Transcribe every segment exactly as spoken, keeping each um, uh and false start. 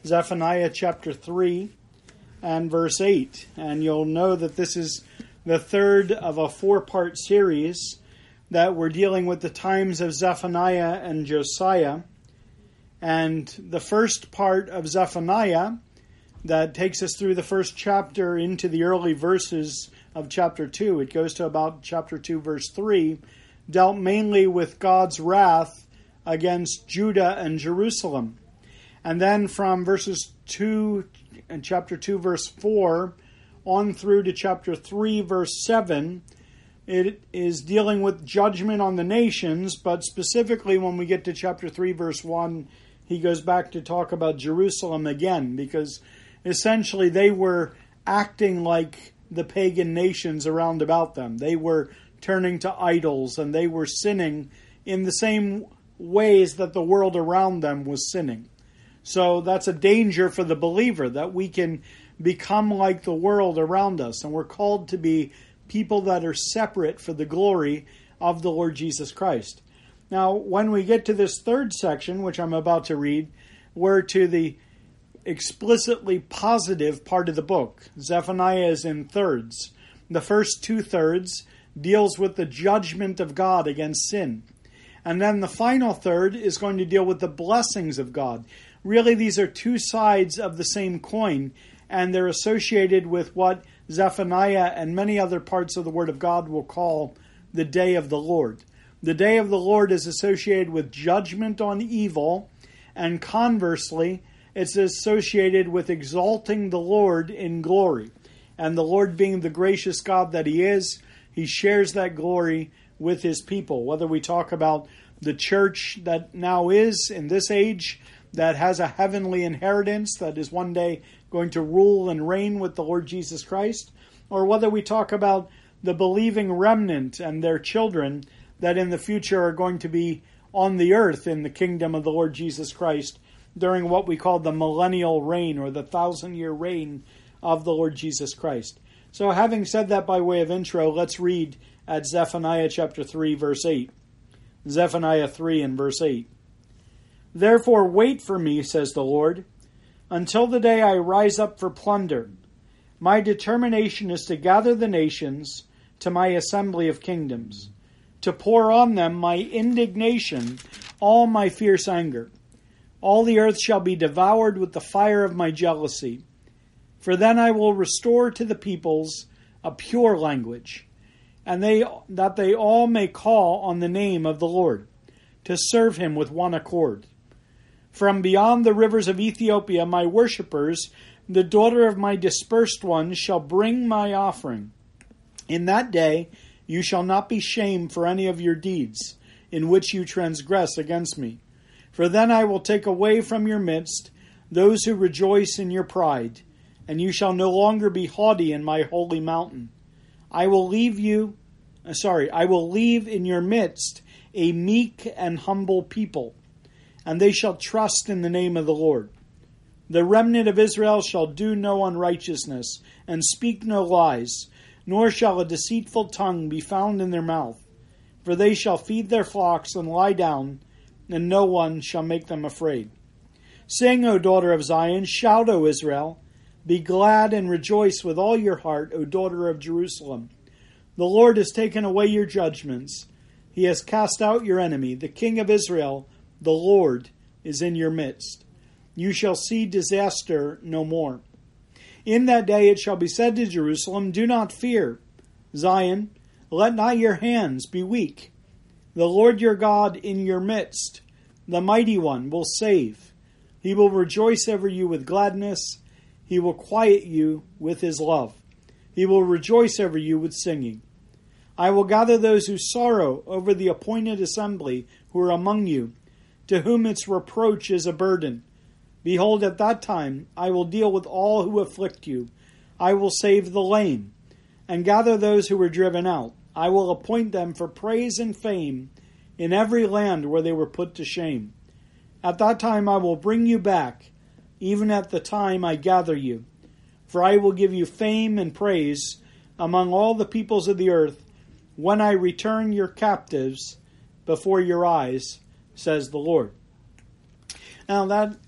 Zephaniah chapter three and verse eight. And you'll know that this is the third of a four-part series that we're dealing with the times of Zephaniah and Josiah. And the first part of Zephaniah that takes us through the first chapter into the early verses of chapter two, it goes to about chapter two, verse three, dealt mainly with God's wrath against Judah and Jerusalem. And then from verses two, and chapter two, verse four, on through to chapter three, verse seven, it is dealing with judgment on the nations, but specifically when we get to chapter three, verse one, he goes back to talk about Jerusalem again, because essentially they were acting like the pagan nations around about them. They were turning to idols, and they were sinning in the same ways that the world around them was sinning. So that's a danger for the believer, that we can become like the world around us, and we're called to be people that are separate for the glory of the Lord Jesus Christ. Now, when we get to this third section, which I'm about to read, we're to the explicitly positive part of the book. Zephaniah is in thirds. The first two thirds deals with the judgment of God against sin. And then the final third is going to deal with the blessings of God. Really, these are two sides of the same coin, and they're associated with what Zephaniah and many other parts of the Word of God will call the day of the Lord. The day of the Lord is associated with judgment on evil, and conversely, it's associated with exalting the Lord in glory. And the Lord, being the gracious God that He is, He shares that glory with His people. Whether we talk about the church that now is in this age, that has a heavenly inheritance, that is one day going to rule and reign with the Lord Jesus Christ, or whether we talk about the believing remnant and their children that in the future are going to be on the earth in the kingdom of the Lord Jesus Christ during what we call the millennial reign, or the thousand-year reign of the Lord Jesus Christ. So having said that by way of intro, let's read at Zephaniah chapter three, verse eight. Zephaniah three and verse eight. Therefore wait for me, says the Lord, until the day I rise up for plunder. My determination is to gather the nations to my assembly of kingdoms, to pour on them my indignation, all my fierce anger. All the earth shall be devoured with the fire of my jealousy. For then I will restore to the peoples a pure language, and they that they all may call on the name of the Lord, to serve Him with one accord. From beyond the rivers of Ethiopia my worshippers, the daughter of my dispersed ones, shall bring my offering. In that day you shall not be shamed for any of your deeds, in which you transgress against me. For then I will take away from your midst those who rejoice in your pride, and you shall no longer be haughty in my holy mountain. I will leave you, uh, sorry, I will leave in your midst a meek and humble people, and they shall trust in the name of the Lord. The remnant of Israel shall do no unrighteousness, and speak no lies, nor shall a deceitful tongue be found in their mouth. For they shall feed their flocks and lie down, and no one shall make them afraid. Sing, O daughter of Zion, shout, O Israel. Be glad and rejoice with all your heart, O daughter of Jerusalem. The Lord has taken away your judgments. He has cast out your enemy. The King of Israel, the Lord, is in your midst. You shall see disaster no more. In that day it shall be said to Jerusalem, do not fear. Zion, let not your hands be weak. The Lord your God in your midst, the mighty one, will save. He will rejoice over you with gladness. He will quiet you with his love. He will rejoice over you with singing. I will gather those who sorrow over the appointed assembly who are among you, to whom its reproach is a burden. Behold, at that time I will deal with all who afflict you. I will save the lame, and gather those who were driven out. I will appoint them for praise and fame in every land where they were put to shame. At that time I will bring you back, even at the time I gather you. For I will give you fame and praise among all the peoples of the earth, when I return your captives before your eyes, says the Lord. Now that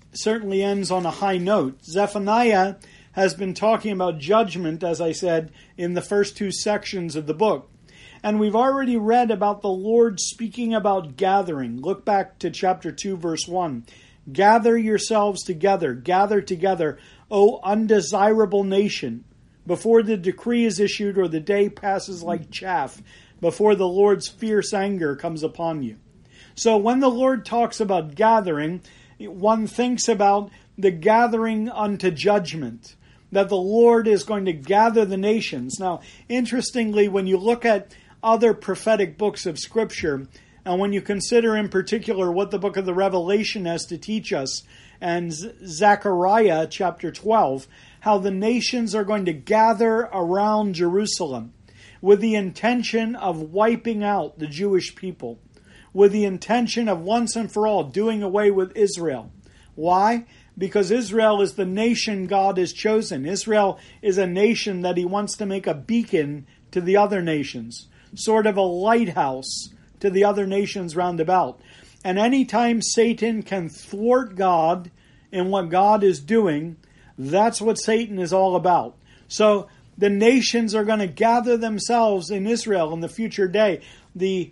certainly ends on a high note. Zephaniah has been talking about judgment, as I said, in the first two sections of the book. And we've already read about the Lord speaking about gathering. Look back to chapter two, verse one. Gather yourselves together, gather together, O undesirable nation, before the decree is issued or the day passes like chaff, before the Lord's fierce anger comes upon you. So when the Lord talks about gathering, one thinks about the gathering unto judgment, that the Lord is going to gather the nations. Now, interestingly, when you look at other prophetic books of Scripture, and when you consider in particular what the book of the Revelation has to teach us, and Zechariah chapter twelve, how the nations are going to gather around Jerusalem with the intention of wiping out the Jewish people, with the intention of once and for all doing away with Israel. Why? Because Israel is the nation God has chosen. Israel is a nation that he wants to make a beacon to the other nations, sort of a lighthouse to the other nations round about. And anytime Satan can thwart God in what God is doing, that's what Satan is all about. So the nations are going to gather themselves in Israel in the future day. The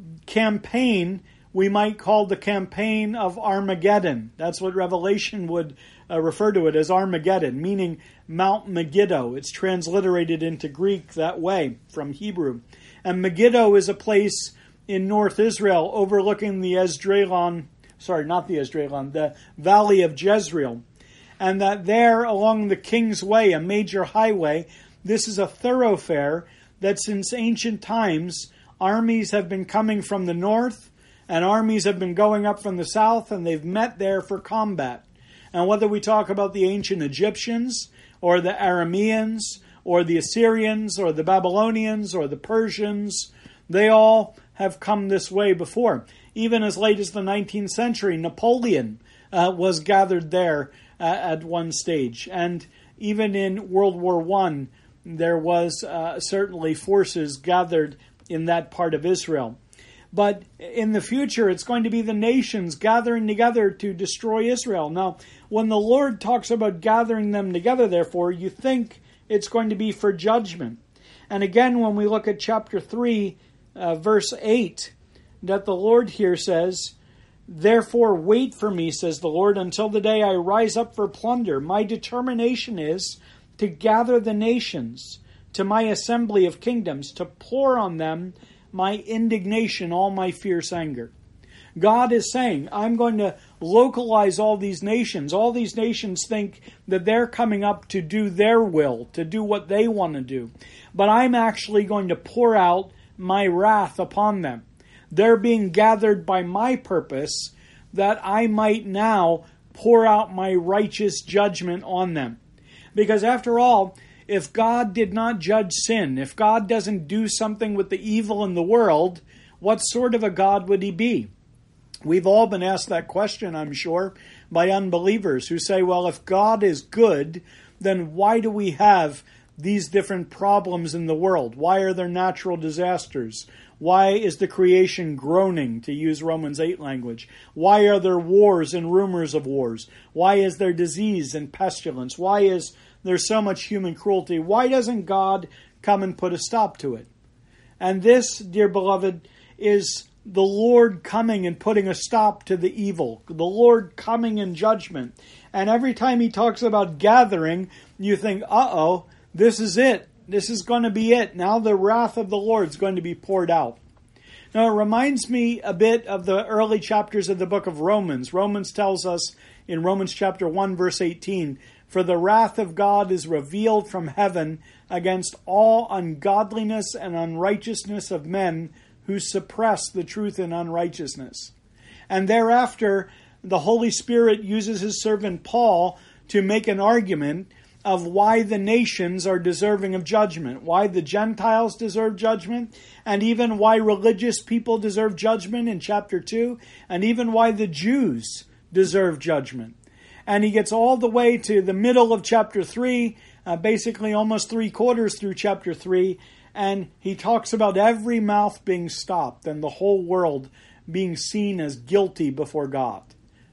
campaign we might call the campaign of Armageddon. That's what Revelation would uh, refer to it as, Armageddon, meaning Mount Megiddo. It's transliterated into Greek that way from Hebrew. And Megiddo is a place in North Israel overlooking the Esdraelon, sorry, not the Esdraelon, the Valley of Jezreel. And that there along the King's Way, a major highway, this is a thoroughfare that since ancient times armies have been coming from the north and armies have been going up from the south, and they've met there for combat. And whether we talk about the ancient Egyptians or the Arameans or the Assyrians or the Babylonians or the Persians, they all have come this way before. Even as late as the nineteenth century, Napoleon uh, was gathered there uh, at one stage. And even in World War One, there was uh, certainly forces gathered in that part of Israel. But in the future, it's going to be the nations gathering together to destroy Israel. Now, when the Lord talks about gathering them together, therefore, you think it's going to be for judgment. And again, when we look at chapter three, uh, verse eight, that the Lord here says, Therefore wait for me, says the Lord, until the day I rise up for plunder. My determination is to gather the nations to my assembly of kingdoms, to pour on them my indignation, all my fierce anger. God is saying, I'm going to localize all these nations. All these nations think that they're coming up to do their will, to do what they want to do. But I'm actually going to pour out my wrath upon them. They're being gathered by my purpose, that I might now pour out my righteous judgment on them. Because after all, if God did not judge sin, if God doesn't do something with the evil in the world, what sort of a God would he be? We've all been asked that question, I'm sure, by unbelievers who say, well, if God is good, then why do we have these different problems in the world? Why are there natural disasters? Why is the creation groaning, to use Romans eight language? Why are there wars and rumors of wars? Why is there disease and pestilence? Why is there's so much human cruelty? Why doesn't God come and put a stop to it? And this, dear beloved, is the Lord coming and putting a stop to the evil. The Lord coming in judgment. And every time he talks about gathering, you think, uh-oh, this is it. This is going to be it. Now the wrath of the Lord is going to be poured out. Now it reminds me a bit of the early chapters of the book of Romans. Romans tells us in Romans chapter one, verse eighteen, For the wrath of God is revealed from heaven against all ungodliness and unrighteousness of men who suppress the truth in unrighteousness. And thereafter, the Holy Spirit uses his servant Paul to make an argument of why the nations are deserving of judgment, why the Gentiles deserve judgment, and even why religious people deserve judgment in chapter two, and even why the Jews deserve judgment. And he gets all the way to the middle of chapter three, uh, basically almost three quarters through chapter three, and he talks about every mouth being stopped and the whole world being seen as guilty before God.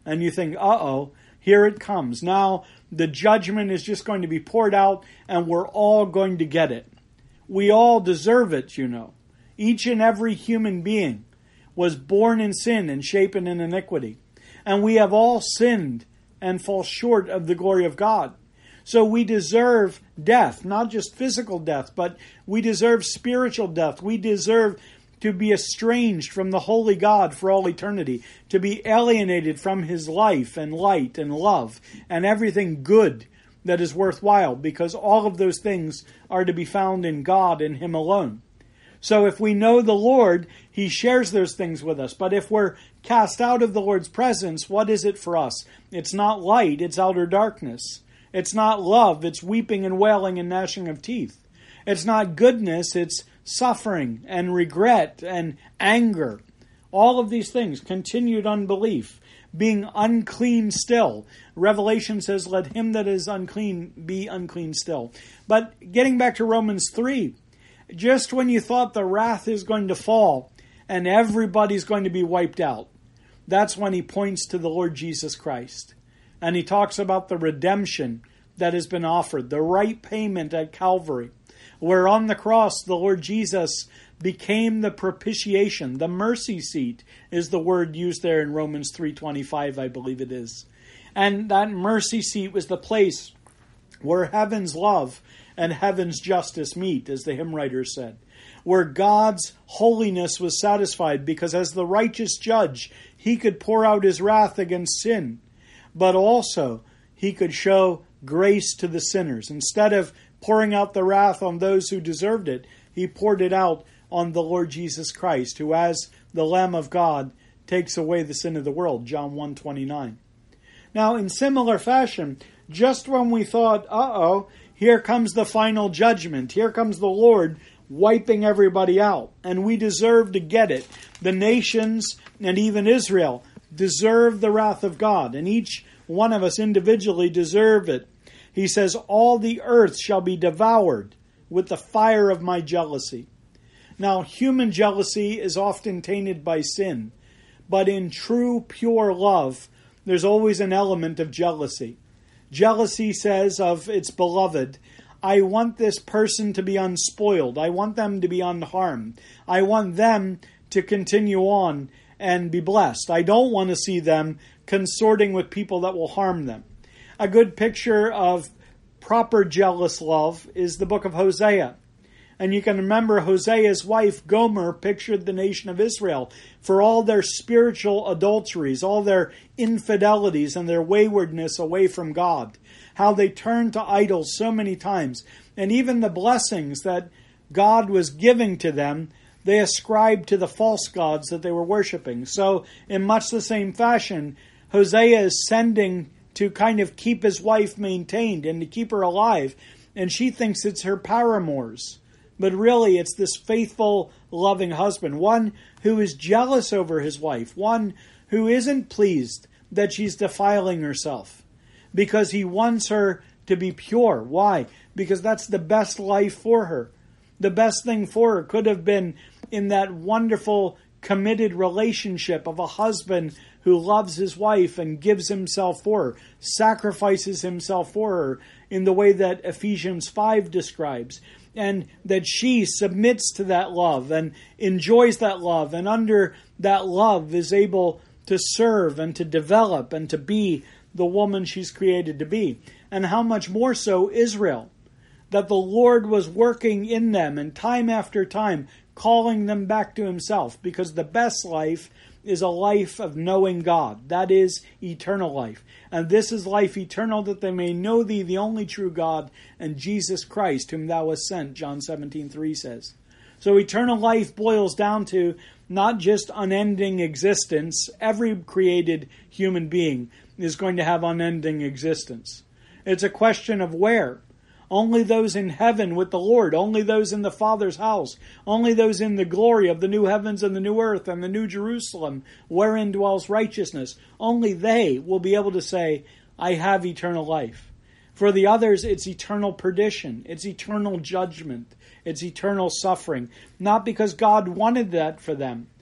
And you think, uh-oh, here it comes. Now the judgment is just going to be poured out, and we're all going to get it. We all deserve it, you know. Each and every human being was born in sin and shapen in iniquity. And we have all sinned and fall short of the glory of God. So we deserve death, not just physical death, but we deserve spiritual death. We deserve to be estranged from the holy God for all eternity, to be alienated from his life and light and love and everything good that is worthwhile, because all of those things are to be found in God and him alone. So if we know the Lord, he shares those things with us. But if we're cast out of the Lord's presence, what is it for us? It's not light, it's outer darkness. It's not love, it's weeping and wailing and gnashing of teeth. It's not goodness, it's suffering and regret and anger. All of these things, continued unbelief, being unclean still. Revelation says, let him that is unclean be unclean still. But getting back to Romans three, just when you thought the wrath is going to fall and everybody's going to be wiped out, that's when he points to the Lord Jesus Christ. And he talks about the redemption that has been offered, the right payment at Calvary, where on the cross the Lord Jesus became the propitiation. The mercy seat is the word used there in Romans three twenty-five, I believe it is. And that mercy seat was the place where heaven's love and heaven's justice meet, as the hymn writer said, where God's holiness was satisfied, because as the righteous judge, he could pour out his wrath against sin, but also he could show grace to the sinners. Instead of pouring out the wrath on those who deserved it, he poured it out on the Lord Jesus Christ, who as the Lamb of God takes away the sin of the world, John one twenty-nine. Now, in similar fashion, just when we thought, uh-oh, here comes the final judgment, here comes the Lord wiping everybody out, and we deserve to get it. The nations, and even Israel, deserve the wrath of God, and each one of us individually deserve it. He says, all the earth shall be devoured with the fire of my jealousy. Now, human jealousy is often tainted by sin, but in true, pure love, there's always an element of jealousy. Jealousy says of its beloved, I want this person to be unspoiled. I want them to be unharmed. I want them to continue on and be blessed. I don't want to see them consorting with people that will harm them. A good picture of proper jealous love is the book of Hosea. And you can remember Hosea's wife, Gomer, pictured the nation of Israel for all their spiritual adulteries, all their infidelities and their waywardness away from God, how they turned to idols so many times. And even the blessings that God was giving to them, they ascribed to the false gods that they were worshiping. So in much the same fashion, Hosea is sending to kind of keep his wife maintained and to keep her alive. And she thinks it's her paramours. But really, it's this faithful, loving husband, one who is jealous over his wife, one who isn't pleased that she's defiling herself, because he wants her to be pure. Why? Because that's the best life for her. The best thing for her could have been in that wonderful, committed relationship of a husband who loves his wife and gives himself for her, sacrifices himself for her in the way that Ephesians five describes, and that she submits to that love and enjoys that love, and under that love is able to serve and to develop and to be the woman she's created to be. And how much more so Israel, that the Lord was working in them and time after time calling them back to himself, because the best life is a life of knowing God. That is eternal life. And this is life eternal, that they may know thee, the only true God, and Jesus Christ, whom thou hast sent, John seventeen three says. So eternal life boils down to not just unending existence. Every created human being is going to have unending existence. It's a question of where. Only those in heaven with the Lord, only those in the Father's house, only those in the glory of the new heavens and the new earth and the new Jerusalem, wherein dwells righteousness, only they will be able to say, I have eternal life. For the others, it's eternal perdition, it's eternal judgment, it's eternal suffering, not because God wanted that for them,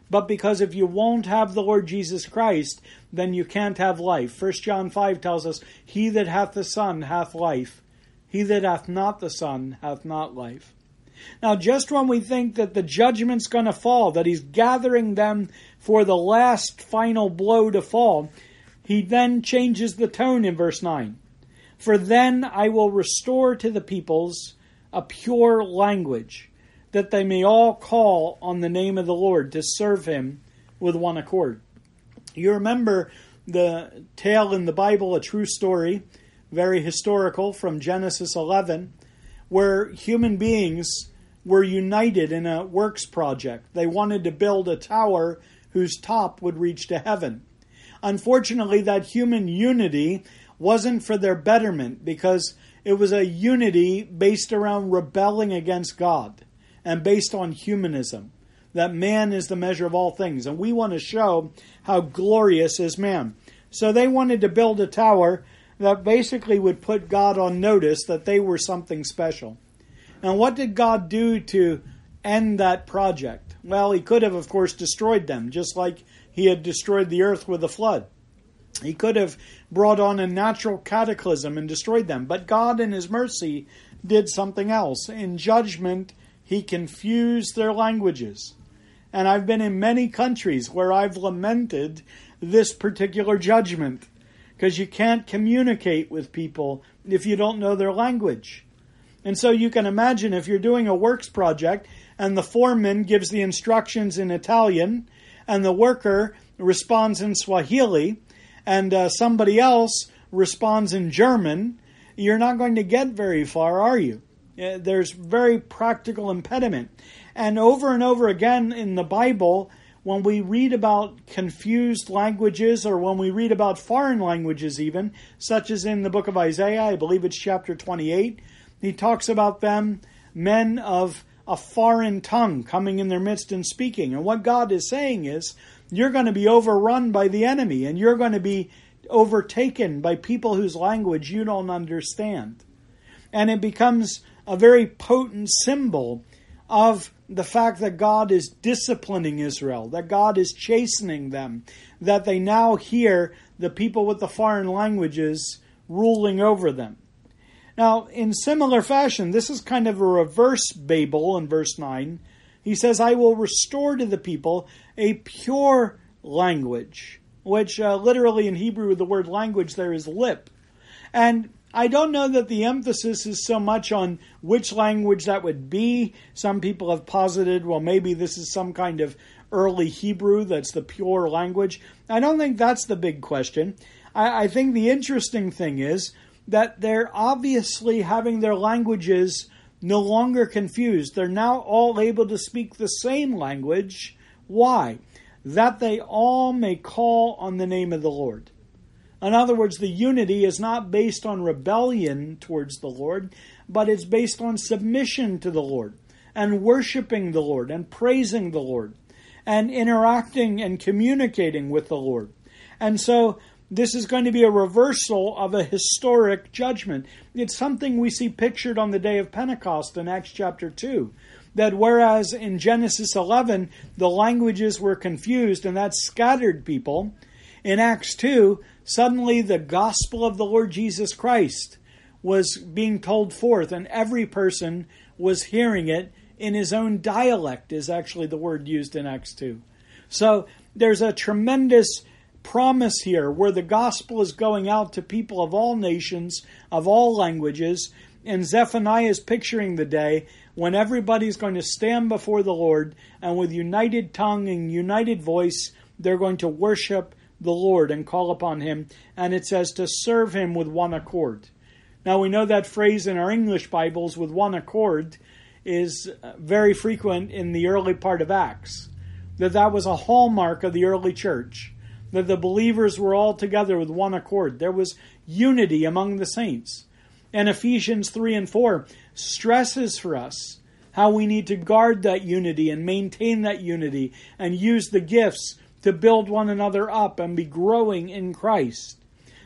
but because if you won't have the Lord Jesus Christ, then you can't have life. First John five tells us, he that hath the Son hath life. He that hath not the Son hath not life. Now, just when we think that the judgment's going to fall, that he's gathering them for the last final blow to fall, he then changes the tone in verse nine. For then I will restore to the peoples a pure language, that they may all call on the name of the Lord to serve him with one accord. You remember the tale in the Bible, a true story, very historical, from Genesis eleven, where human beings were united in a works project. They wanted to build a tower whose top would reach to heaven. Unfortunately, that human unity wasn't for their betterment, because it was a unity based around rebelling against God and based on humanism, that man is the measure of all things, and we want to show how glorious is man. So they wanted to build a tower that basically would put God on notice that they were something special. And what did God do to end that project? Well, he could have, of course, destroyed them, just like he had destroyed the earth with a flood. He could have brought on a natural cataclysm and destroyed them. But God, in his mercy, did something else. In judgment, he confused their languages. And I've been in many countries where I've lamented this particular judgment, because you can't communicate with people if you don't know their language. And so you can imagine if you're doing a works project and the foreman gives the instructions in Italian and the worker responds in Swahili and uh, somebody else responds in German, you're not going to get very far, are you? Uh, there's very practical impediment. And over and over again in the Bible, when we read about confused languages, or when we read about foreign languages even, such as in the book of Isaiah, I believe it's chapter twenty-eight, he talks about them, men of a foreign tongue coming in their midst and speaking. And what God is saying is, you're going to be overrun by the enemy, and you're going to be overtaken by people whose language you don't understand. And it becomes a very potent symbol of the fact that God is disciplining Israel, that God is chastening them, that they now hear the people with the foreign languages ruling over them. Now, in similar fashion, this is kind of a reverse Babel in verse nine. He says, I will restore to the people a pure language, which uh, literally in Hebrew, the word language there is lip. And I don't know that the emphasis is so much on which language that would be. Some people have posited, well, maybe this is some kind of early Hebrew that's the pure language. I don't think that's the big question. I, I think the interesting thing is that they're obviously having their languages no longer confused. They're now all able to speak the same language. Why? That they all may call on the name of the Lord. In other words, the unity is not based on rebellion towards the Lord, but it's based on submission to the Lord and worshiping the Lord and praising the Lord and interacting and communicating with the Lord. And so this is going to be a reversal of a historic judgment. It's something we see pictured on the day of Pentecost in Acts chapter two. That whereas in Genesis eleven, the languages were confused and that scattered people, in Acts two, suddenly the gospel of the Lord Jesus Christ was being told forth, and every person was hearing it in his own dialect, is actually the word used in Acts two. So there's a tremendous promise here where the gospel is going out to people of all nations, of all languages, and Zephaniah is picturing the day when everybody's going to stand before the Lord, and with united tongue and united voice, they're going to worship the Lord and call upon him, and it says to serve him with one accord. Now we know that phrase in our English Bibles, with one accord, is very frequent in the early part of Acts, that that was a hallmark of the early church, that the believers were all together with one accord. There was unity among the saints. And Ephesians three and four stresses for us how we need to guard that unity and maintain that unity and use the gifts to build one another up and be growing in Christ.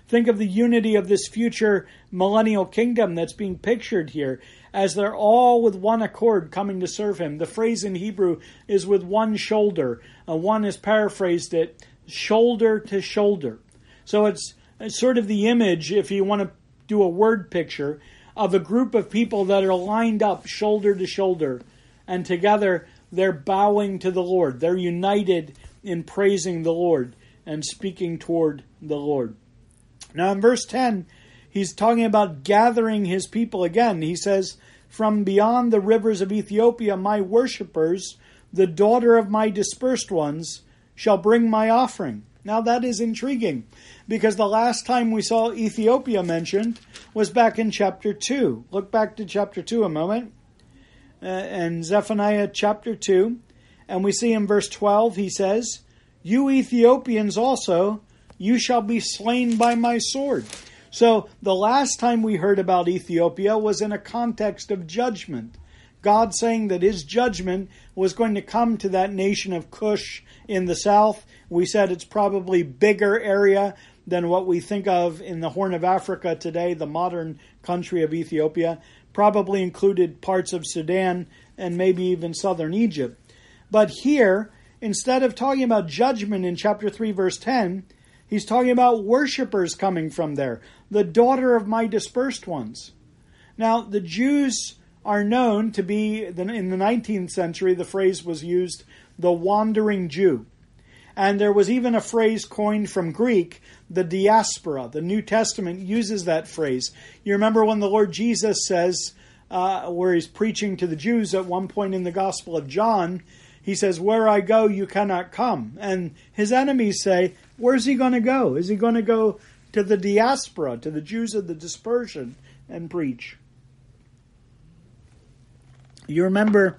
Think of the unity of this future millennial kingdom that's being pictured here, as they're all with one accord coming to serve him. The phrase in Hebrew is with one shoulder. Uh, one has paraphrased it, shoulder to shoulder. So it's, it's sort of the image, if you want to do a word picture, of a group of people that are lined up shoulder to shoulder, and together they're bowing to the Lord. They're united in praising the Lord and speaking toward the Lord. Now in verse ten, he's talking about gathering his people again. He says, "From beyond the rivers of Ethiopia, my worshippers, the daughter of my dispersed ones, shall bring my offering." Now that is intriguing, because the last time we saw Ethiopia mentioned was back in chapter two. Look back to chapter two a moment. Uh, and Zephaniah chapter two. And we see in verse twelve, he says, "You Ethiopians also, you shall be slain by my sword." So the last time we heard about Ethiopia was in a context of judgment. God saying that his judgment was going to come to that nation of Cush in the south. We said it's probably bigger area than what we think of in the Horn of Africa today, the modern country of Ethiopia. Probably included parts of Sudan and maybe even southern Egypt. But here, instead of talking about judgment in chapter three, verse ten, he's talking about worshipers coming from there, the daughter of my dispersed ones. Now, the Jews are known to be, in the nineteenth century, the phrase was used, the wandering Jew. And there was even a phrase coined from Greek, the diaspora. The New Testament uses that phrase. You remember when the Lord Jesus says, uh, where he's preaching to the Jews at one point in the Gospel of John, he says, "Where I go, you cannot come." And his enemies say, where's he going to go? Is he going to go to the diaspora, to the Jews of the dispersion, and preach? You remember,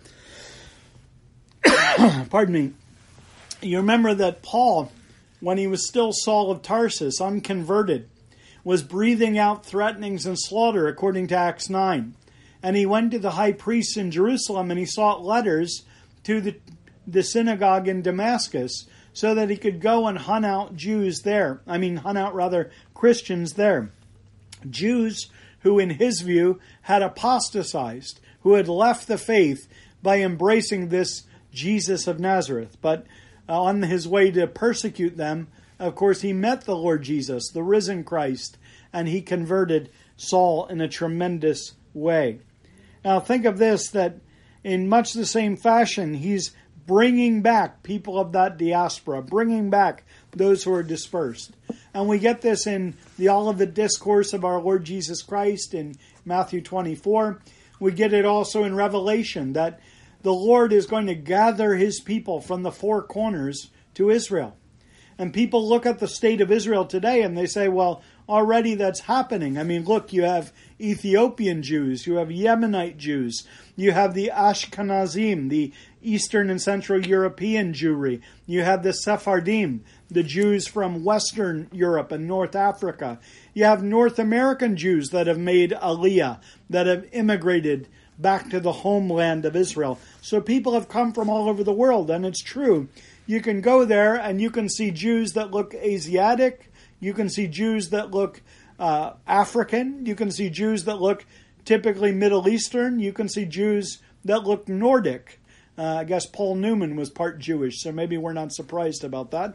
pardon me, you remember that Paul, when he was still Saul of Tarsus, unconverted, was breathing out threatenings and slaughter, according to Acts nine. And he went to the high priests in Jerusalem and he sought letters to the, the synagogue in Damascus so that he could go and hunt out Jews there. I mean, hunt out, rather, Christians there. Jews who, in his view, had apostatized, who had left the faith by embracing this Jesus of Nazareth. But on his way to persecute them, of course, he met the Lord Jesus, the risen Christ, and he converted Saul in a tremendous way. Now think of this, that in much the same fashion, he's bringing back people of that diaspora, bringing back those who are dispersed. And we get this in the Olivet Discourse of our Lord Jesus Christ in Matthew twenty-four. We get it also in Revelation, that the Lord is going to gather his people from the four corners to Israel. And people look at the state of Israel today and they say, well, already that's happening. I mean, look, you have Ethiopian Jews, you have Yemenite Jews, you have the Ashkenazim, the Eastern and Central European Jewry, you have the Sephardim, the Jews from Western Europe and North Africa. You have North American Jews that have made Aliyah, that have immigrated back to the homeland of Israel. So people have come from all over the world, and it's true. You can go there and you can see Jews that look Asiatic. You can see Jews that look uh, African. You can see Jews that look typically Middle Eastern. You can see Jews that look Nordic. Uh, I guess Paul Newman was part Jewish, so maybe we're not surprised about that.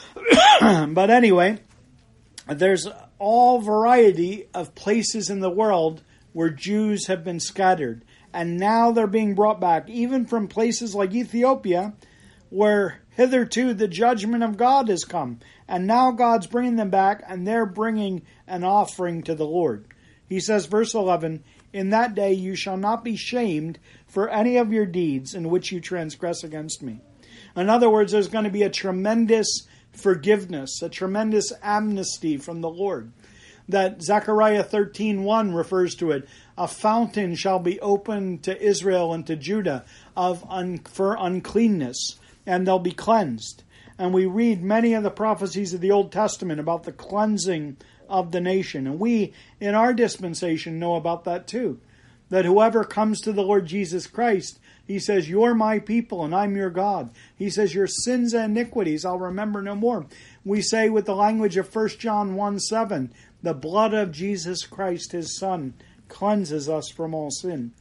But anyway, there's all variety of places in the world where Jews have been scattered. And now they're being brought back, even from places like Ethiopia, where hitherto the judgment of God has come. And now God's bringing them back, and they're bringing an offering to the Lord. He says, verse eleven, "In that day you shall not be shamed for any of your deeds in which you transgress against me." In other words, there's going to be a tremendous forgiveness, a tremendous amnesty from the Lord. That Zechariah thirteen one refers to it. A fountain shall be opened to Israel and to Judah of un- for uncleanness, and they'll be cleansed. And we read many of the prophecies of the Old Testament about the cleansing of the nation. And we, in our dispensation, know about that too. That whoever comes to the Lord Jesus Christ He says, you're my people and I'm your God. He says, your sins and iniquities I'll remember no more. We say with the language of First John one seven, the blood of Jesus Christ, his Son, cleanses us from all sin.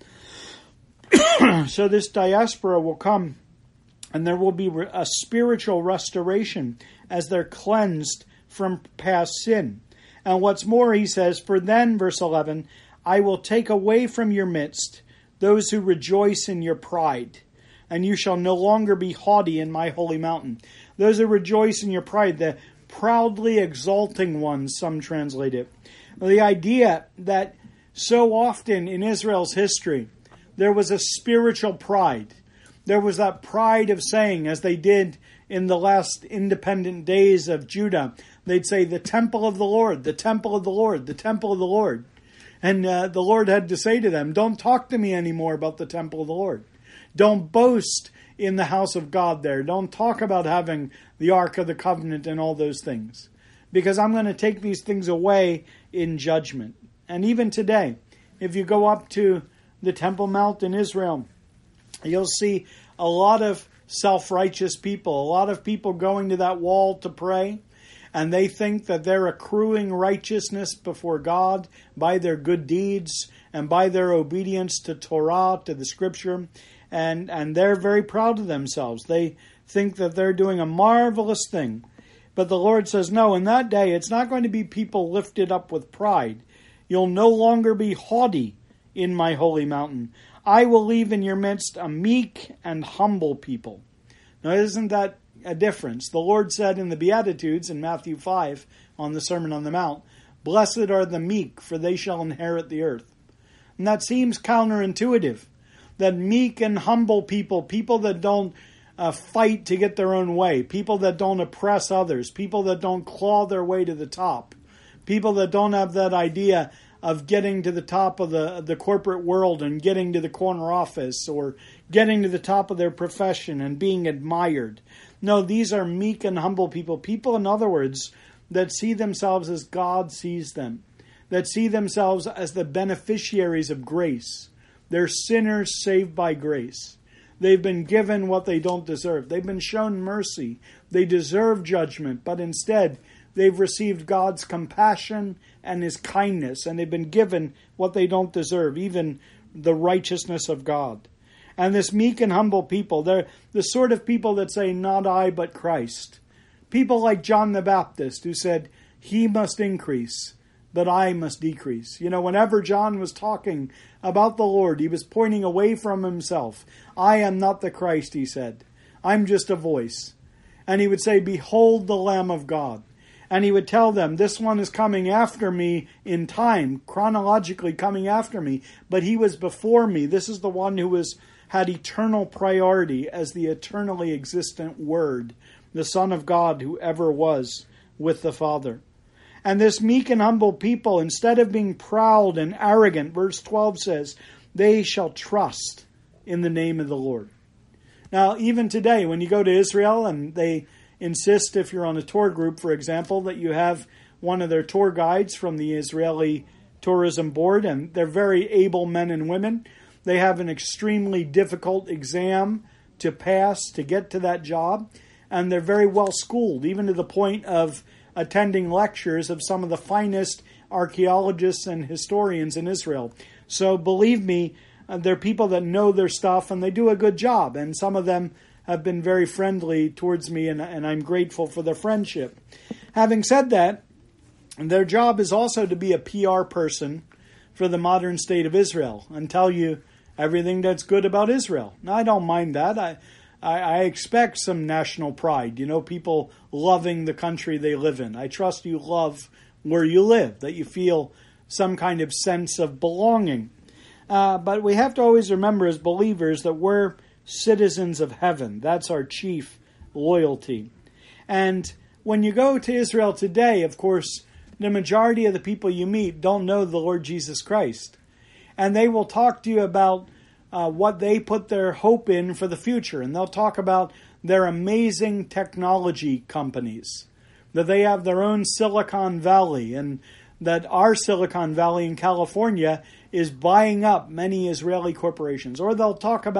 So this diaspora will come, and there will be a spiritual restoration as they're cleansed from past sin. And what's more, he says, for then, verse eleven, I will take away from your midst those who rejoice in your pride, and you shall no longer be haughty in my holy mountain. Those who rejoice in your pride, the proudly exalting ones, some translate it. The idea that so often in Israel's history, there was a spiritual pride. There was that pride of saying, as they did in the last independent days of Judah, they'd say, the temple of the Lord, the temple of the Lord, the temple of the Lord. And uh, the Lord had to say to them, don't talk to me anymore about the temple of the Lord. Don't boast in the house of God there. Don't talk about having the Ark of the Covenant and all those things. Because I'm going to take these things away in judgment. And even today, if you go up to the Temple Mount in Israel, you'll see a lot of self-righteous people, a lot of people going to that wall to pray, and they think that they're accruing righteousness before God by their good deeds and by their obedience to Torah, to the Scripture, and, and they're very proud of themselves. They think that they're doing a marvelous thing. But the Lord says, no, in that day, it's not going to be people lifted up with pride. You'll no longer be haughty in my holy mountain. I will leave in your midst a meek and humble people. Now, isn't that a difference? The Lord said in the Beatitudes in Matthew five on the Sermon on the Mount, blessed are the meek, for they shall inherit the earth. And that seems counterintuitive, that meek and humble people, people that don't uh, fight to get their own way, people that don't oppress others, people that don't claw their way to the top, people that don't have that idea of getting to the top of the the corporate world and getting to the corner office or getting to the top of their profession and being admired. No, these are meek and humble people. People, in other words, that see themselves as God sees them, that see themselves as the beneficiaries of grace. They're sinners saved by grace. They've been given what they don't deserve. They've been shown mercy. They deserve judgment, but instead they've received God's compassion and his kindness, and they've been given what they don't deserve, even the righteousness of God. And this meek and humble people, they're the sort of people that say, not I, but Christ. People like John the Baptist, who said, he must increase, but I must decrease. You know, whenever John was talking about the Lord, he was pointing away from himself. I am not the Christ, he said. I'm just a voice. And he would say, behold the Lamb of God. And he would tell them, this one is coming after me in time, chronologically coming after me, but he was before me. This is the one who was had eternal priority as the eternally existent Word, the Son of God who ever was with the Father. And this meek and humble people, instead of being proud and arrogant, verse twelve says, they shall trust in the name of the Lord. Now, even today, when you go to Israel and they insist, if you're on a tour group, for example, that you have one of their tour guides from the Israeli Tourism Board, and they're very able men and women. They have an extremely difficult exam to pass to get to that job, and they're very well schooled, even to the point of attending lectures of some of the finest archaeologists and historians in Israel. So believe me, they're people that know their stuff, and they do a good job, and some of them have been very friendly towards me, and, and I'm grateful for their friendship. Having said that, their job is also to be a P R person for the modern state of Israel and tell you everything that's good about Israel. Now, I don't mind that. I, I, I expect some national pride, you know, people loving the country they live in. I trust you love where you live, that you feel some kind of sense of belonging. Uh, but we have to always remember as believers that we're citizens of heaven. That's our chief loyalty. And when you go to Israel today, of course, the majority of the people you meet don't know the Lord Jesus Christ. And they will talk to you about uh, what they put their hope in for the future. And they'll talk about their amazing technology companies, that they have their own Silicon Valley, and that our Silicon Valley in California is buying up many Israeli corporations. Or they'll talk about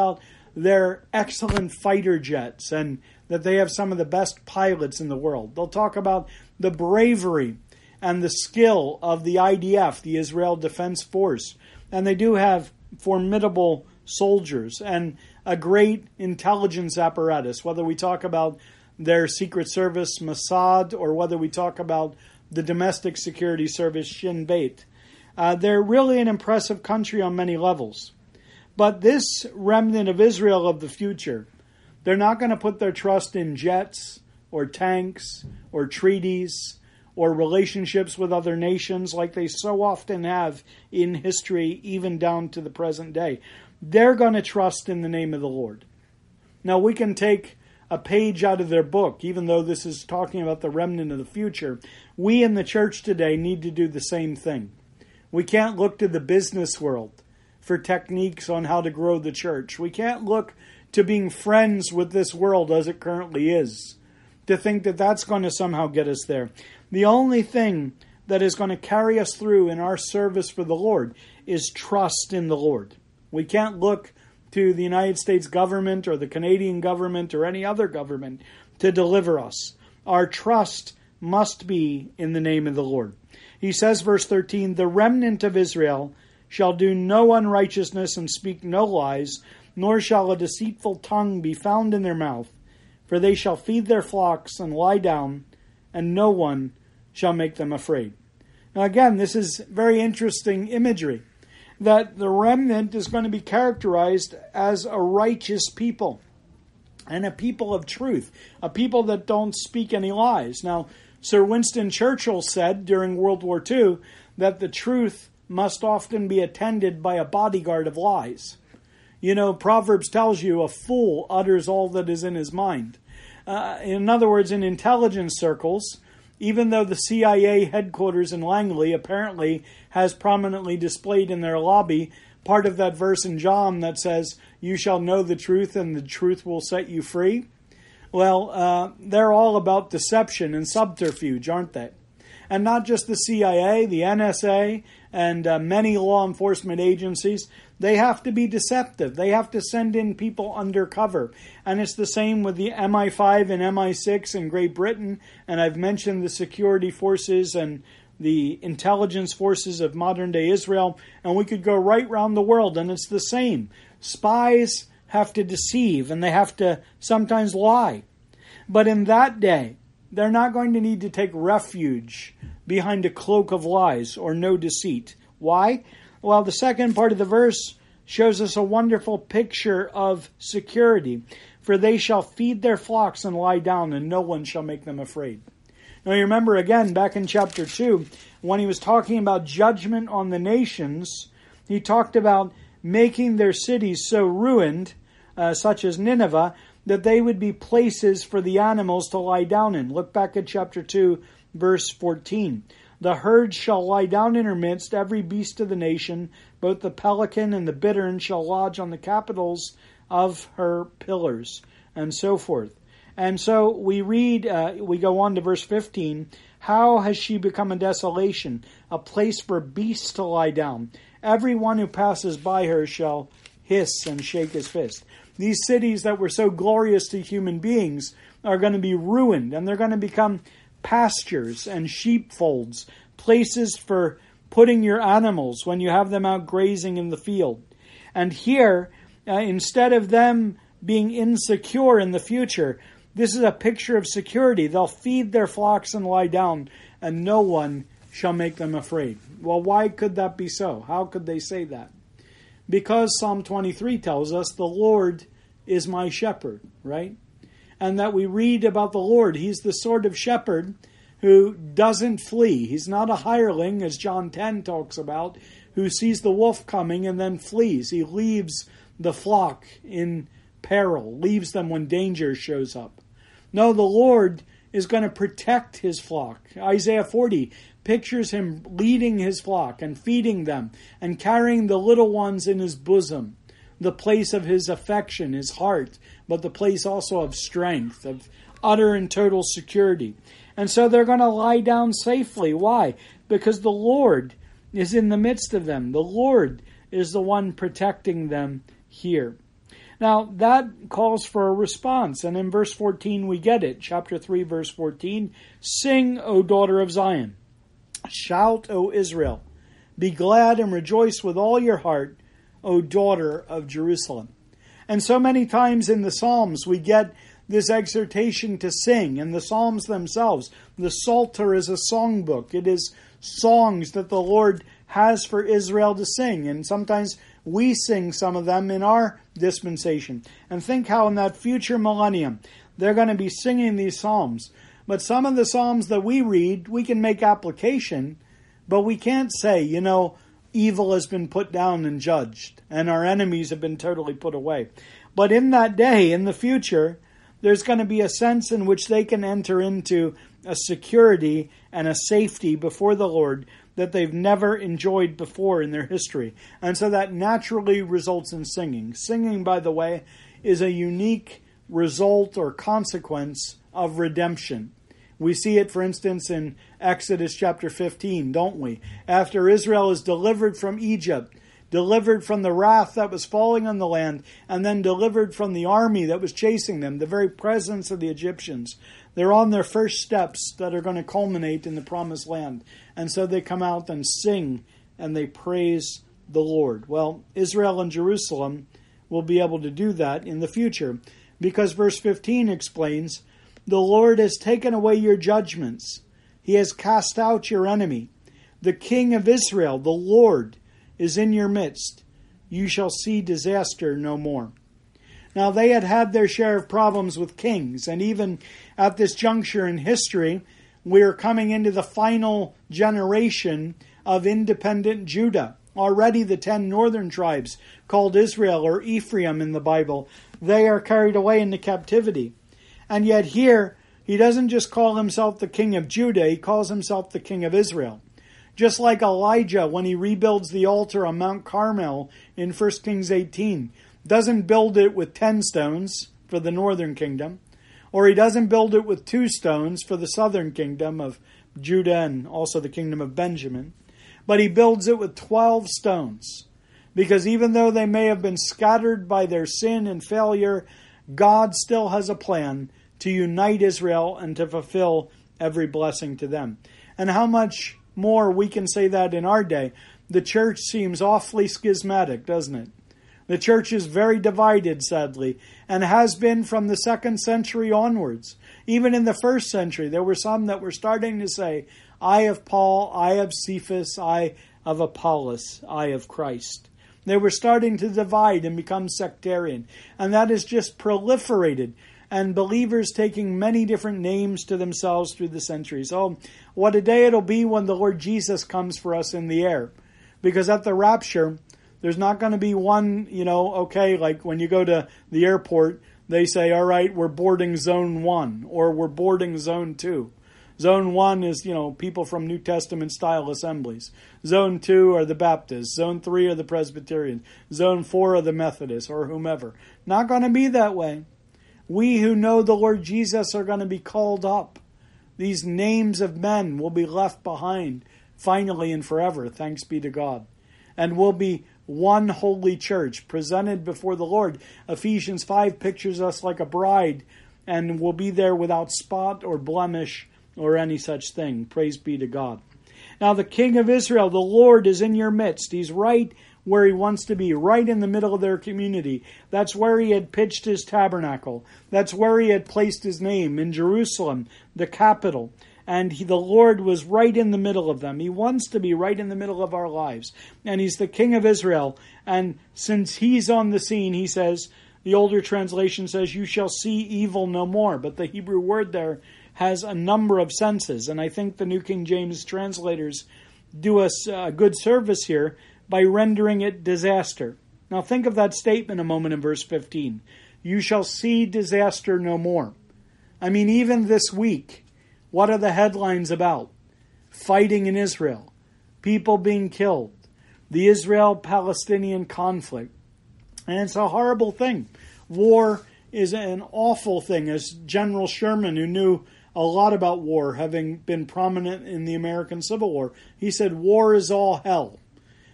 their excellent fighter jets and that they have some of the best pilots in the world. They'll talk about the bravery and the skill of the I D F, the Israel Defense Force. And they do have formidable soldiers and a great intelligence apparatus, whether we talk about their Secret Service, Mossad, or whether we talk about the domestic security service, Shin Bet. Uh, they're really an impressive country on many levels. But this remnant of Israel of the future, they're not going to put their trust in jets or tanks or treaties or relationships with other nations like they so often have in history, even down to the present day. They're going to trust in the name of the Lord. Now, we can take a page out of their book, even though this is talking about the remnant of the future. We in the church today need to do the same thing. We can't look to the business world for techniques on how to grow the church. We can't look to being friends with this world as it currently is, to think that that's going to somehow get us there. The only thing that is going to carry us through in our service for the Lord is trust in the Lord. We can't look to the United States government or the Canadian government or any other government to deliver us. Our trust must be in the name of the Lord. He says, verse thirteen, the remnant of Israel shall do no unrighteousness and speak no lies, nor shall a deceitful tongue be found in their mouth. For they shall feed their flocks and lie down, and no one shall make them afraid. Now again, this is very interesting imagery, that the remnant is going to be characterized as a righteous people and a people of truth, a people that don't speak any lies. Now, Sir Winston Churchill said during World War Two that the truth must often be attended by a bodyguard of lies. You know, Proverbs tells you a fool utters all that is in his mind. Uh, in other words, in intelligence circles, even though the C I A headquarters in Langley apparently has prominently displayed in their lobby part of that verse in John that says, you shall know the truth and the truth will set you free. Well, uh, they're all about deception and subterfuge, aren't they? And not just the C I A, the N S A, and uh, many law enforcement agencies. They have to be deceptive. They have to send in people undercover. And it's the same with the M I five and M I six in Great Britain. And I've mentioned the security forces and the intelligence forces of modern-day Israel. And we could go right around the world, and it's the same. Spies have to deceive, and they have to sometimes lie. But in that day, they're not going to need to take refuge behind a cloak of lies or no deceit. Why? Well, the second part of the verse shows us a wonderful picture of security. For they shall feed their flocks and lie down, and no one shall make them afraid. Now you remember again back in chapter two, when he was talking about judgment on the nations, he talked about making their cities so ruined, uh, such as Nineveh, that they would be places for the animals to lie down in. Look back at chapter two, verse fourteen. The herd shall lie down in her midst, every beast of the nation, both the pelican and the bittern shall lodge on the capitals of her pillars, and so forth. And so we read, uh, we go on to verse fifteen, how has she become a desolation, a place for beasts to lie down? Everyone who passes by her shall hiss and shake his fist. These cities that were so glorious to human beings are going to be ruined, and they're going to become pastures and sheepfolds, places for putting your animals when you have them out grazing in the field. And here, uh, instead of them being insecure in the future, this is a picture of security. They'll feed their flocks and lie down, and no one shall make them afraid. Well, why could that be so? How could they say that? Because Psalm twenty-three tells us the Lord is my shepherd, right? And that we read about the Lord. He's the sort of shepherd who doesn't flee. He's not a hireling, as John ten talks about, who sees the wolf coming and then flees. He leaves the flock in peril, leaves them when danger shows up. No, the Lord is going to protect his flock. Isaiah forty pictures him leading his flock and feeding them and carrying the little ones in his bosom, the place of his affection, his heart, but the place also of strength, of utter and total security. And so they're going to lie down safely. Why? Because the Lord is in the midst of them. The Lord is the one protecting them here. Now, that calls for a response, and in verse fourteen we get it. Chapter three, verse fourteen, "Sing, O daughter of Zion. Shout, O Israel. Be glad and rejoice with all your heart, O daughter of Jerusalem." And so many times in the Psalms we get this exhortation to sing, and the Psalms themselves. The Psalter is a songbook. It is songs that the Lord has for Israel to sing, and sometimes we sing some of them in our dispensation. And think how in that future millennium they're going to be singing these psalms. But some of the psalms that we read, we can make application, but we can't say, you know, evil has been put down and judged, and our enemies have been totally put away. But in that day, in the future, there's going to be a sense in which they can enter into a security and a safety before the Lord that they've never enjoyed before in their history. And so that naturally results in singing. Singing, by the way, is a unique result or consequence of redemption. We see it, for instance, in Exodus chapter fifteen, don't we? After Israel is delivered from Egypt, delivered from the wrath that was falling on the land, and then delivered from the army that was chasing them, the very presence of the Egyptians. They're on their first steps that are going to culminate in the promised land. And so they come out and sing and they praise the Lord. Well, Israel and Jerusalem will be able to do that in the future, because verse fifteen explains, "The Lord has taken away your judgments. He has cast out your enemy. The King of Israel, the Lord, is in your midst. You shall see disaster no more." Now, they had had their share of problems with kings, and even at this juncture in history, we are coming into the final generation of independent Judah. Already the ten northern tribes, called Israel or Ephraim in the Bible, they are carried away into captivity. And yet here, he doesn't just call himself the king of Judah, he calls himself the king of Israel. Just like Elijah, when he rebuilds the altar on Mount Carmel in First Kings eighteen, doesn't build it with ten stones for the northern kingdom, or he doesn't build it with two stones for the southern kingdom of Judah and also the kingdom of Benjamin, but he builds it with twelve stones. Because even though they may have been scattered by their sin and failure, God still has a plan to unite Israel and to fulfill every blessing to them. And how much more we can say that in our day. The church seems awfully schismatic, doesn't it? The church is very divided, sadly, and has been from the second century onwards. Even in the first century, there were some that were starting to say, "I of Paul, I of Cephas, I of Apollos, I of Christ." They were starting to divide and become sectarian, and that has just proliferated, and believers taking many different names to themselves through the centuries. Oh, what a day it'll be when the Lord Jesus comes for us in the air. Because at the rapture, there's not going to be one, you know, okay, like when you go to the airport, they say, all right, we're boarding zone one, or we're boarding zone two. Zone one is, you know, people from New Testament style assemblies. Zone two are the Baptists. Zone three are the Presbyterians. Zone four are the Methodists, or whomever. Not going to be that way. We who know the Lord Jesus are going to be called up. These names of men will be left behind, finally and forever, thanks be to God. And we'll be one holy church presented before the Lord. Ephesians five pictures us like a bride, and we'll be there without spot or blemish or any such thing. Praise be to God. Now the King of Israel, the Lord, is in your midst. He's right where he wants to be, right in the middle of their community. That's where he had pitched his tabernacle. That's where he had placed his name, in Jerusalem, the capital. And he, the Lord was right in the middle of them. He wants to be right in the middle of our lives. And he's the King of Israel. And since he's on the scene, he says, the older translation says, you shall see evil no more. But the Hebrew word there has a number of senses. And I think the New King James translators do us a good service here by rendering it disaster. Now think of that statement a moment in verse fifteen. You shall see disaster no more. I mean, even this week, what are the headlines about? Fighting in Israel, people being killed, the Israel-Palestinian conflict. And it's a horrible thing. War is an awful thing, as General Sherman, who knew a lot about war, having been prominent in the American Civil War, he said, war is all hell.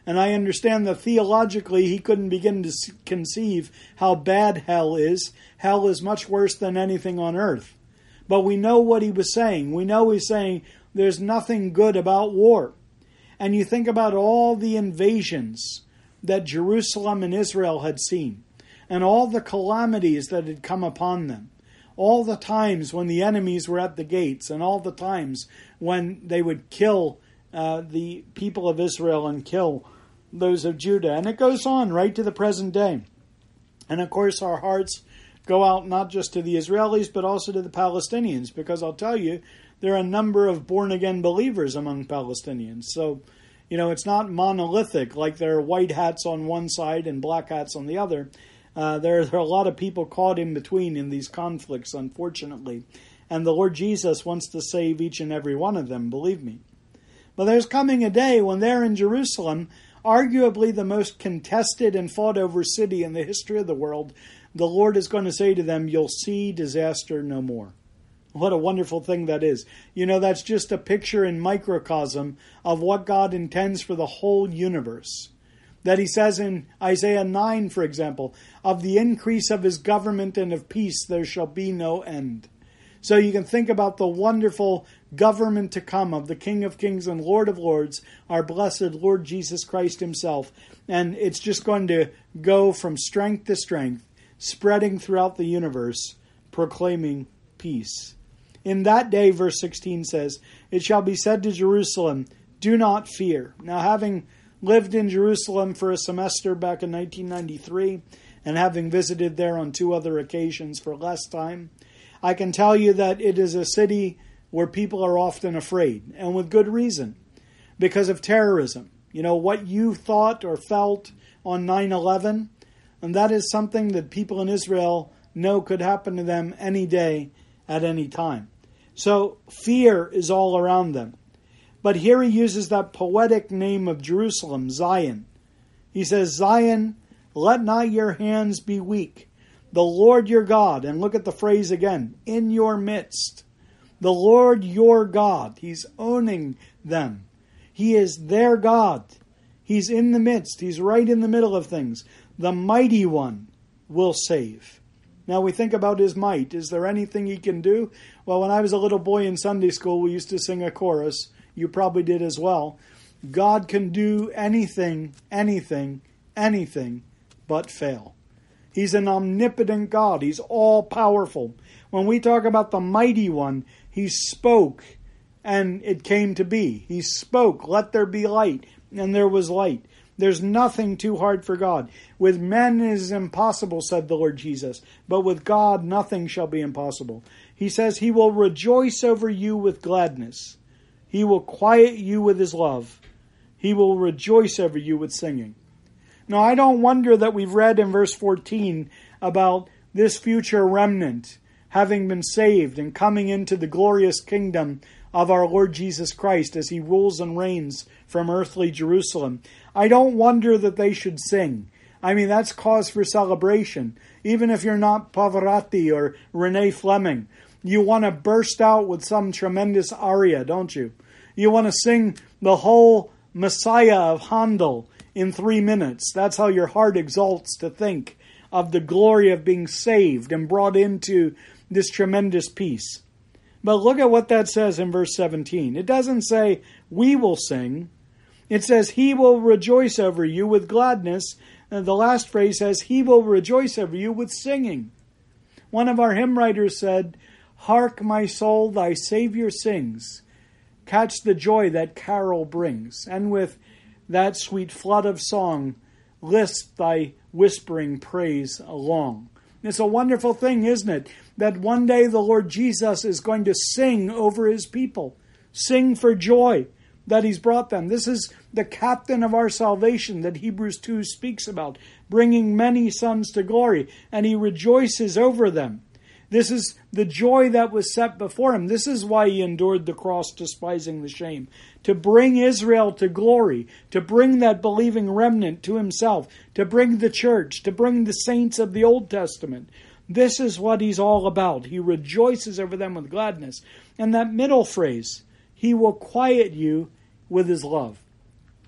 And I understand that theologically he couldn't begin to conceive how bad hell is. Hell is much worse than anything on earth. But we know what he was saying. We know he's saying there's nothing good about war. And you think about all the invasions that Jerusalem and Israel had seen, and all the calamities that had come upon them, all the times when the enemies were at the gates, and all the times when they would kill uh, the people of Israel and kill those of Judah. And it goes on right to the present day. And of course our hearts go out not just to the Israelis, but also to the Palestinians, because I'll tell you, there are a number of born-again believers among Palestinians. So, you know, it's not monolithic, like there are white hats on one side and black hats on the other. Uh, there, there are a lot of people caught in between in these conflicts, unfortunately. And the Lord Jesus wants to save each and every one of them, believe me. But there's coming a day when they're in Jerusalem, arguably the most contested and fought over city in the history of the world. The Lord is going to say to them, you'll see disaster no more. What a wonderful thing that is. You know, that's just a picture in microcosm of what God intends for the whole universe. That he says in Isaiah nine, for example, of the increase of his government and of peace there shall be no end. So you can think about the wonderful government to come of the King of Kings and Lord of Lords, our blessed Lord Jesus Christ himself. And it's just going to go from strength to strength, spreading throughout the universe, proclaiming peace. In that day, verse sixteen says, it shall be said to Jerusalem, do not fear. Now, having lived in Jerusalem for a semester back in nineteen ninety-three, and having visited there on two other occasions for less time, I can tell you that it is a city where people are often afraid, and with good reason, because of terrorism. You know, what you thought or felt on nine eleven, and that is something that people in Israel know could happen to them any day at any time. So fear is all around them. But here he uses that poetic name of Jerusalem, Zion. He says, Zion, let not your hands be weak. The Lord your God, and look at the phrase again, in your midst. The Lord your God, he's owning them. He is their God. He's in the midst. He's right in the middle of things. The mighty one will save. Now we think about his might. Is there anything he can do? Well, when I was a little boy in Sunday school, we used to sing a chorus. You probably did as well. God can do anything, anything, anything but fail. He's an omnipotent God. He's all-powerful. When we talk about the mighty one, he spoke and it came to be. He spoke, let there be light, and there was light. There's nothing too hard for God. With men it is impossible, said the Lord Jesus, but with God nothing shall be impossible. He says he will rejoice over you with gladness. He will quiet you with his love. He will rejoice over you with singing. Now, I don't wonder that we've read in verse fourteen about this future remnant having been saved and coming into the glorious kingdom of our Lord Jesus Christ as he rules and reigns from earthly Jerusalem. I don't wonder that they should sing. I mean, that's cause for celebration. Even if you're not Pavarotti or Renee Fleming, you want to burst out with some tremendous aria, don't you? You want to sing the whole Messiah of Handel in three minutes. That's how your heart exalts to think of the glory of being saved and brought into this tremendous peace. But look at what that says in verse seventeen. It doesn't say, we will sing. It says, he will rejoice over you with gladness. And the last phrase says, he will rejoice over you with singing. One of our hymn writers said, hark, my soul, thy Savior sings. Catch the joy that carol brings. And with that sweet flood of song, list thy whispering praise along. It's a wonderful thing, isn't it? That one day the Lord Jesus is going to sing over his people. Sing for joy that he's brought them. This is the captain of our salvation that Hebrews two speaks about, bringing many sons to glory, and he rejoices over them. This is the joy that was set before him. This is why he endured the cross, despising the shame. To bring Israel to glory, to bring that believing remnant to himself, to bring the church, to bring the saints of the Old Testament. This is what he's all about. He rejoices over them with gladness. And that middle phrase, he will quiet you with his love.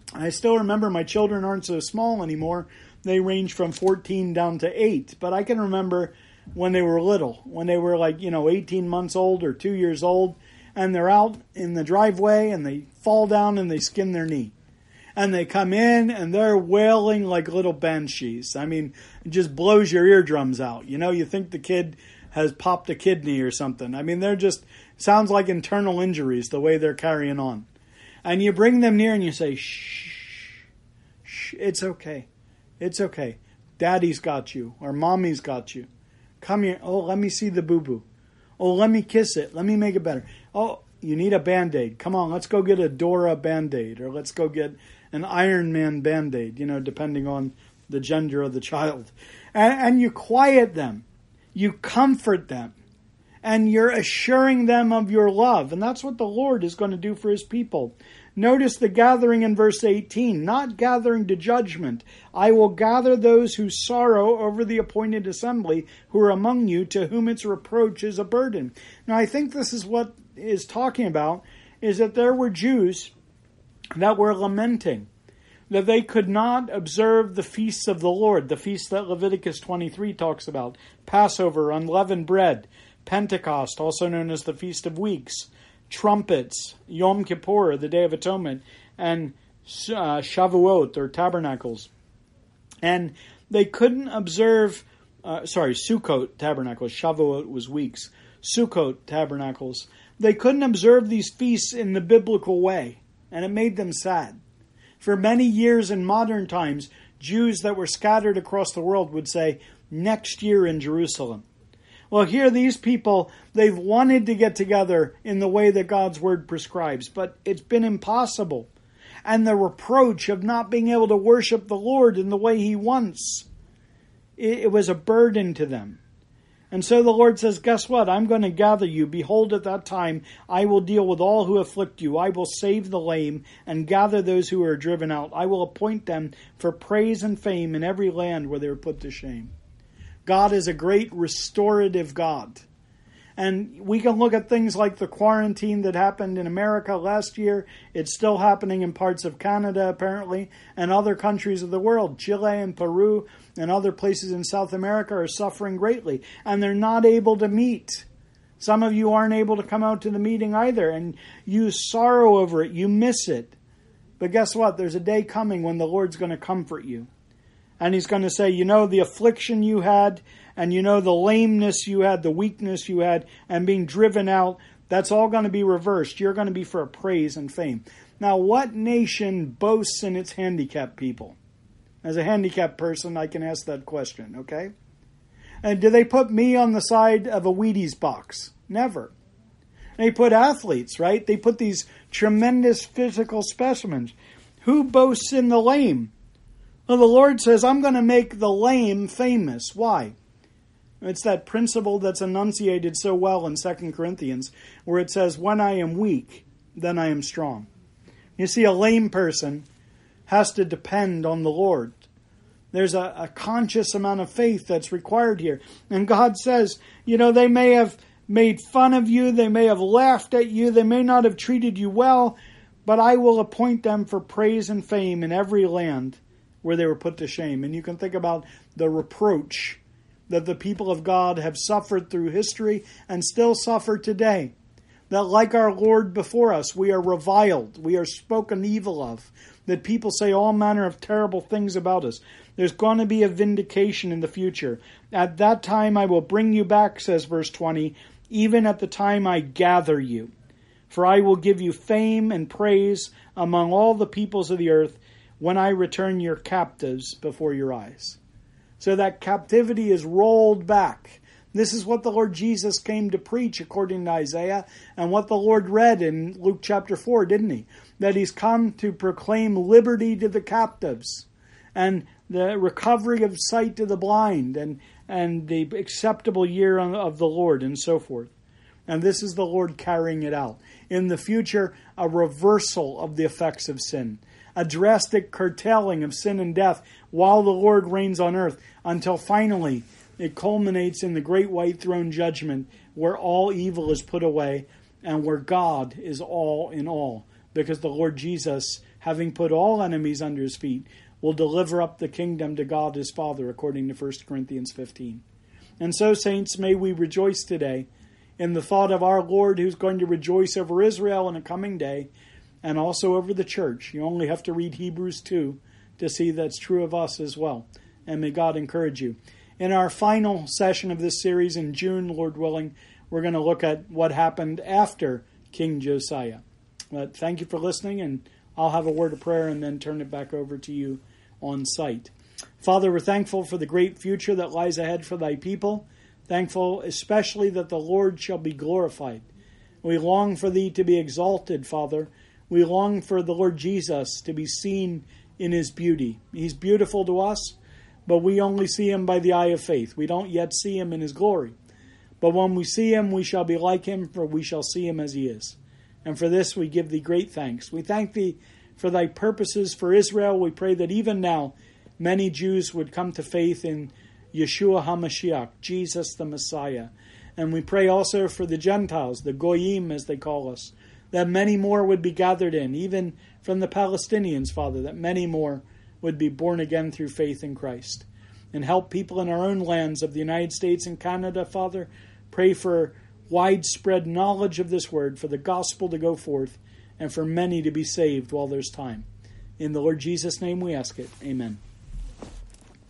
I still remember my children aren't so small anymore. They range from fourteen down to eight. But I can remember when they were little, when they were like, you know, eighteen months old or two years old, and they're out in the driveway and they fall down and they skin their knee. And they come in and they're wailing like little banshees. I mean, it just blows your eardrums out. You know, you think the kid has popped a kidney or something. I mean, they're just, sounds like internal injuries the way they're carrying on. And you bring them near and you say, shh, shh, it's okay. It's okay. Daddy's got you or mommy's got you. Come here. Oh, let me see the boo-boo. Oh, let me kiss it. Let me make it better. Oh, you need a Band-Aid. Come on, let's go get a Dora Band-Aid or let's go get an Iron Man Band-Aid, you know, depending on the gender of the child. And, and you quiet them. You comfort them. And you're assuring them of your love. And that's what the Lord is going to do for his people. Notice the gathering in verse eighteen, not gathering to judgment. I will gather those who sorrow over the appointed assembly who are among you, to whom its reproach is a burden. Now, I think this is what is talking about, is that there were Jews that were lamenting that they could not observe the feasts of the Lord, the feasts that Leviticus twenty-three talks about, Passover, unleavened bread, Pentecost, also known as the Feast of Weeks, trumpets, Yom Kippur, the Day of Atonement, and uh, Shavuot, or Tabernacles. And they couldn't observe, uh, sorry, Sukkot, Tabernacles, Shavuot was weeks, Sukkot, Tabernacles. They couldn't observe these feasts in the biblical way, and it made them sad. For many years in modern times, Jews that were scattered across the world would say, next year in Jerusalem. Well, here these people, they've wanted to get together in the way that God's word prescribes, but it's been impossible. And the reproach of not being able to worship the Lord in the way he wants, it, it was a burden to them. And so the Lord says, guess what? I'm going to gather you. Behold, at that time, I will deal with all who afflict you. I will save the lame and gather those who are driven out. I will appoint them for praise and fame in every land where they were put to shame. God is a great restorative God. And we can look at things like the quarantine that happened in America last year. It's still happening in parts of Canada, apparently, and other countries of the world. Chile and Peru and other places in South America are suffering greatly, and they're not able to meet. Some of you aren't able to come out to the meeting either, and you sorrow over it. You miss it. But guess what? There's a day coming when the Lord's going to comfort you. And he's going to say, you know, the affliction you had, and you know, the lameness you had, the weakness you had, and being driven out, that's all going to be reversed. You're going to be for a praise and fame. Now, what nation boasts in its handicapped people? As a handicapped person, I can ask that question, okay? And do they put me on the side of a Wheaties box? Never. They put athletes, right? They put these tremendous physical specimens. Who boasts in the lame? Well, the Lord says, I'm going to make the lame famous. Why? It's that principle that's enunciated so well in Second Corinthians, where it says, when I am weak, then I am strong. You see, a lame person has to depend on the Lord. There's a, a conscious amount of faith that's required here. And God says, you know, they may have made fun of you, they may have laughed at you, they may not have treated you well, but I will appoint them for praise and fame in every land where they were put to shame. And you can think about the reproach that the people of God have suffered through history and still suffer today. That like our Lord before us, we are reviled, we are spoken evil of, that people say all manner of terrible things about us. There's going to be a vindication in the future. At that time I will bring you back, says verse twenty, even at the time I gather you. For I will give you fame and praise among all the peoples of the earth, when I return your captives before your eyes. So that captivity is rolled back. This is what the Lord Jesus came to preach according to Isaiah, and what the Lord read in Luke chapter four, didn't he? That he's come to proclaim liberty to the captives, and the recovery of sight to the blind, and, and the acceptable year of the Lord, and so forth. And this is the Lord carrying it out. In the future, a reversal of the effects of sin. A drastic curtailing of sin and death while the Lord reigns on earth, until finally it culminates in the great white throne judgment, where all evil is put away and where God is all in all, because the Lord Jesus having put all enemies under his feet, will deliver up the kingdom to God his Father, according to First Corinthians fifteen. And so, saints, may we rejoice today in the thought of our Lord, who's going to rejoice over Israel in a coming day, and also over the church. You only have to read Hebrews two to see that's true of us as well. And may God encourage you. In our final session of this series in June, Lord willing, we're going to look at what happened after King Josiah. But thank you for listening, and I'll have a word of prayer and then turn it back over to you on site. Father, we're thankful for the great future that lies ahead for thy people. Thankful especially that the Lord shall be glorified. We long for thee to be exalted, Father. We long for the Lord Jesus to be seen in his beauty. He's beautiful to us, but we only see him by the eye of faith. We don't yet see him in his glory. But when we see him, we shall be like him, for we shall see him as he is. And for this we give thee great thanks. We thank thee for thy purposes for Israel. We pray that even now many Jews would come to faith in Yeshua HaMashiach, Jesus the Messiah. And we pray also for the Gentiles, the Goyim as they call us, that many more would be gathered in, even from the Palestinians, Father, that many more would be born again through faith in Christ. And help people in our own lands of the United States and Canada, Father. Pray for widespread knowledge of this word, for the gospel to go forth, and for many to be saved while there's time. In the Lord Jesus' name we ask it. Amen.